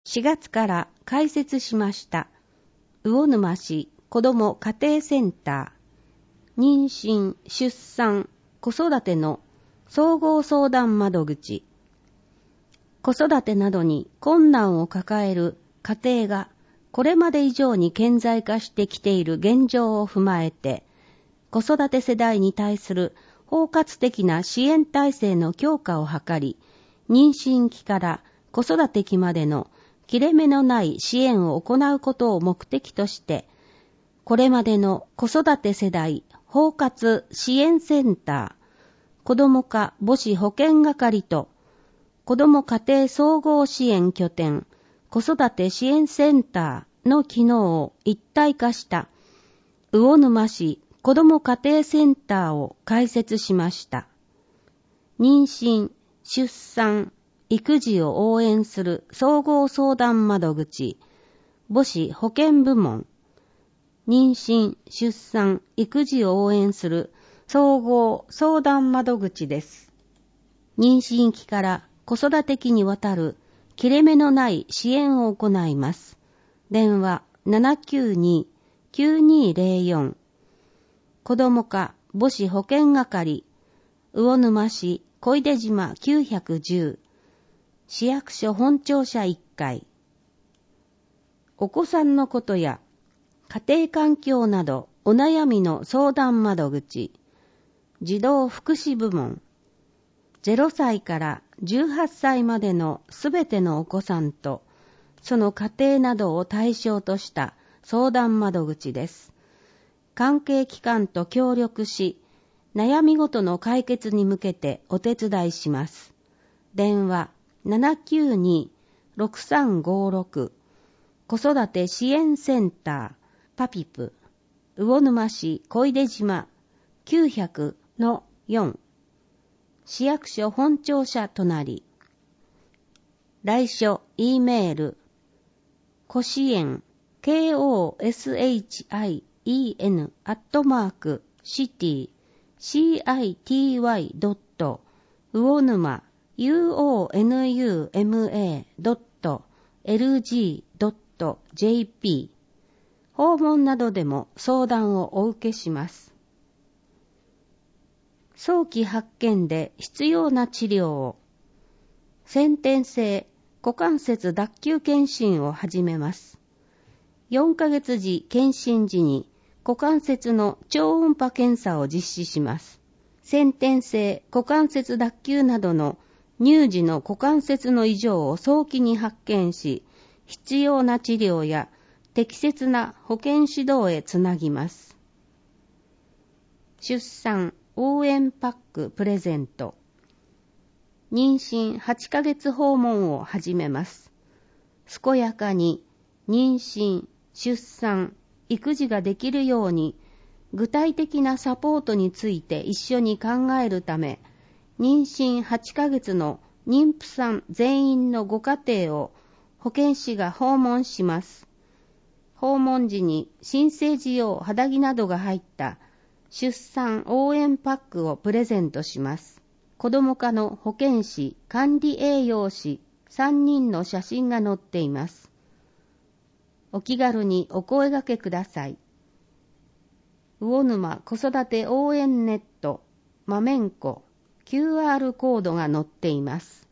4月から開設しました魚沼市子ども家庭センター妊娠・出産・子育ての総合相談窓口。子育てなどに困難を抱える家庭がこれまで以上に顕在化してきている現状を踏まえて、子育て世代に対する包括的な支援体制の強化を図り、妊娠期から子育て期までの切れ目のない支援を行うことを目的として、これまでの子育て世代包括支援センター、子ども課母子保健係と、子ども家庭総合支援拠点、子育て支援センターの機能を一体化した魚沼市子ども家庭センターを開設しました。妊娠、出産、育児を応援する総合相談窓口、母子保健部門、妊娠、出産、育児を応援する総合相談窓口です。妊娠期から子育て期にわたる切れ目のない支援を行います。電話792-9204、子ども課母子保健係、魚沼市小出島910、市役所本庁舎1階。お子さんのことや家庭環境などお悩みの相談窓口、児童福祉部門、0歳から18歳までのすべてのお子さんとその家庭などを対象とした相談窓口です。関係機関と協力し、悩みごとの解決に向けてお手伝いします。電話792-6356、子育て支援センターパピプ、魚沼市小出島 900-4、市役所本庁舎隣。来所 E メール、子支援 city-city-uonuma.lg.jp 訪問などでも相談をお受けします。早期発見で必要な治療を、先天性股関節脱臼検診を始めます。4ヶ月時検診時に股関節の超音波検査を実施します。先天性股関節脱臼などの乳児の股関節の異常を早期に発見し、必要な治療や適切な保健指導へつなぎます。出産応援パックプレゼント。妊娠8ヶ月訪問を始めます。健やかに妊娠、出産、育児ができるように具体的なサポートについて一緒に考えるため、妊娠8ヶ月の妊婦さん全員のご家庭を保健師が訪問します。訪問時に新生児用肌着などが入った出産応援パックをプレゼントします。子ども課の保健師、管理栄養士3人の写真が載っています。お気軽にお声掛けください。魚沼子育て応援ネット、まめんこ QR コードが載っています。